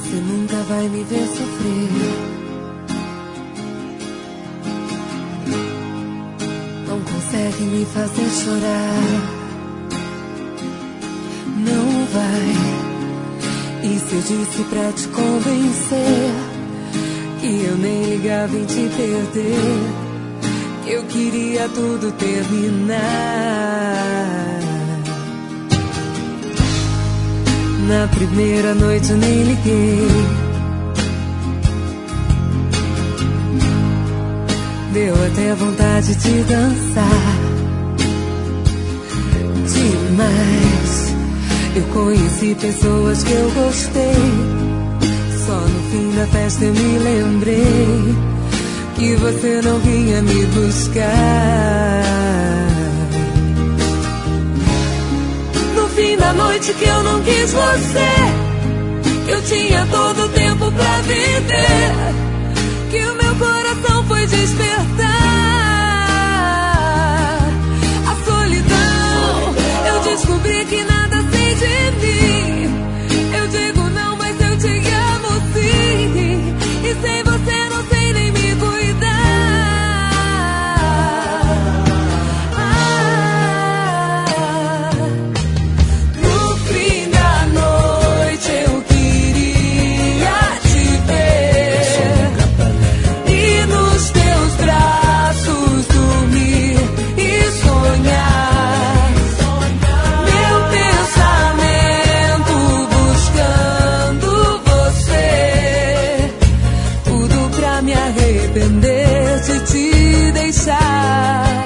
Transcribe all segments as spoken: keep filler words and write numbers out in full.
Você nunca vai me ver sofrer. Não consegue me fazer chorar. Não vai. E se eu disse pra te convencer que eu nem ligava em te perder, que eu queria tudo terminar? Na primeira noite eu nem liguei. Deu até vontade de dançar demais. Eu conheci pessoas que eu gostei. Só no fim da festa eu me lembrei que você não vinha me buscar. No fim da noite que eu não quis você, eu tinha todo o tempo pra viver, que o meu coração foi despertar. A solidão, eu descobri que nada sei de mim. Eu digo não, mas eu te amo sim. E sem você não sei nem me cuidar. Ah, no fim da noite eu queria te ver e nos teus braços dormir e sonhar. Meu pensamento buscando você, tudo pra me arrepender de te deixar.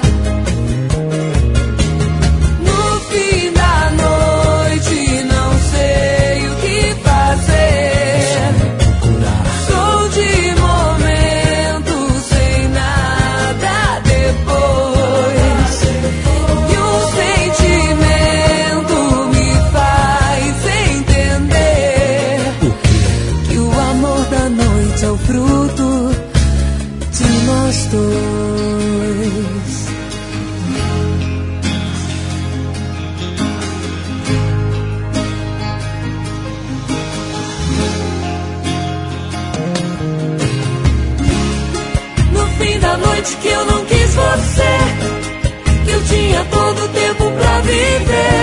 No fim da noite não sei o que fazer. Sou de momento sem nada depois, e um sentimento me faz entender que o amor da noite é o fruto de nós dois. No fim da noite que eu não quis você, que eu tinha todo o tempo pra viver,